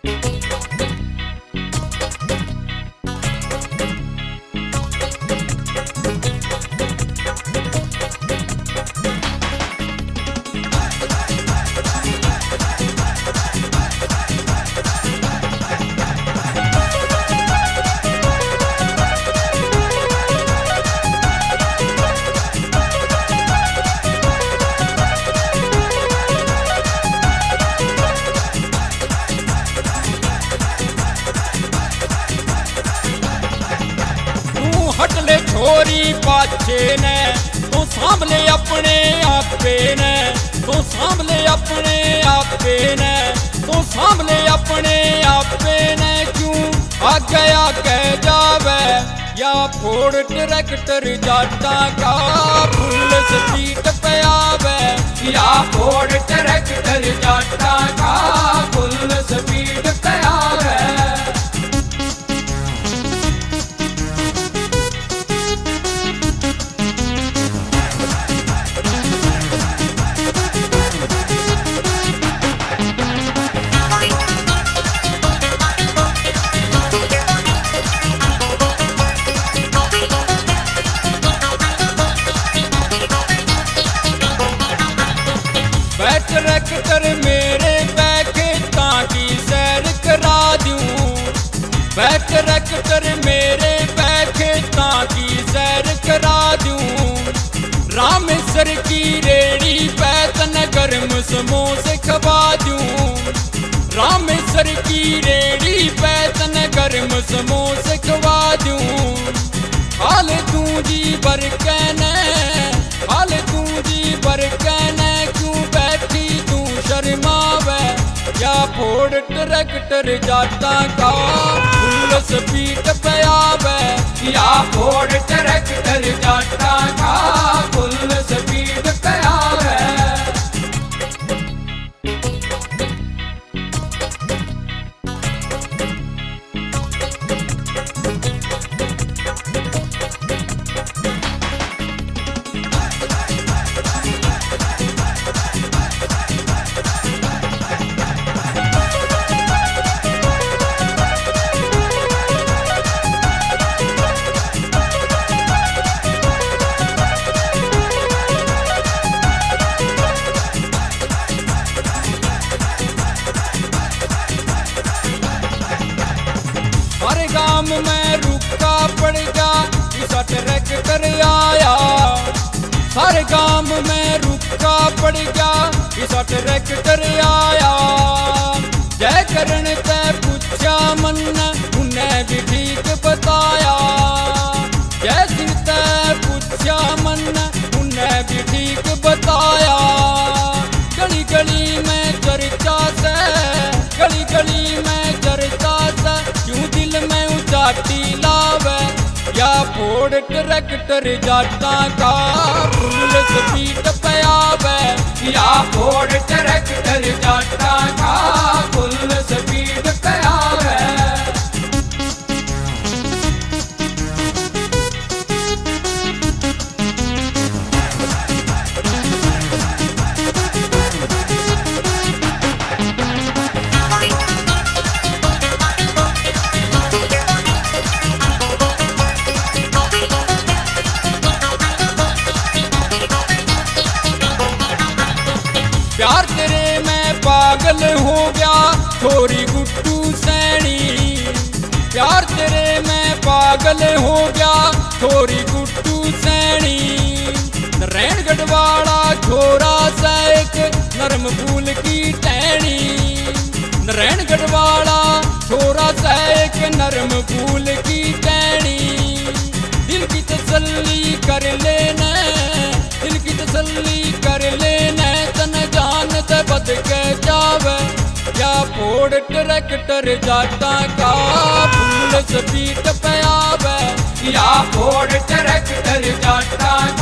छोरी पाछे ने तू सांभले अपने आपे ने, तू सांभले अपने आपे ने, तू सांभले अपने आपे ने। क्यों आगे आगे जावे या फोड़ ट्रैक्टर जाटा का फुल स्पीड पे आवे, या फोड़ ट्रैक्टर जाटा का फुल स्पीड पे आवे। ट्रैक्टर मेरे बैठे ताकि सैर करा दूं, ट्रैक्टर मेरे बैठे ताकि सैर करा दूं। रामेश्वर की रेड़ी पे तन गर्म समोसे खवा दूं, रामेश्वर की रेड़ी पे तन गर्म समोसे खवा दूं। हाल तू जी बरकने, हाल तू जी बरकने, क्यों बैठी तू शर्मावे या फोड़ ट्रैक्टर जाटा का फुल स्पीड पे आवे, या फोड़ ट्रैक्टर जाटा का फुल स्पीड पे आवे। गांव में रुका पड़ जा इसा ट्रैक्टर आया, सारे गांव में रुका पड़ जा इसा ट्रैक्टर आया। जय करण ते पूछा मन उन्हें भी ठीक बताया, जय सिंह ते पूछा मन उन्हें भी ठीक बताया। गली गली में चर्चा से, गली गली में चर्चा से, क्यों दिल में उचाटी लावे या फोड़ ट्रैक्टर जाटा का फुल स्पीड पे आवे, या फोड़ ट्रैक्टर जाटा का फुल स्पीड पे आवे। प्यार तेरे में पागल हो गया छोरी गुड्डू सैनी, प्यार तेरे में पागल हो गया छोरी गुड्डू सैनी। नारायणगढ़ वाला छोरा सा एक नरम फूल की टहनी, नारायणगढ़ वाला छोरा सा एक नरम फूल की टहनी। दिल की तसल्ली कर लेना, दिल की तसल्ली कर लेना, तन जान ते बद के जावे या फोड़ ट्रैक्टर जाटा का फुल स्पीड पे आवे, या फोड़ ट्रैक्टर जाटा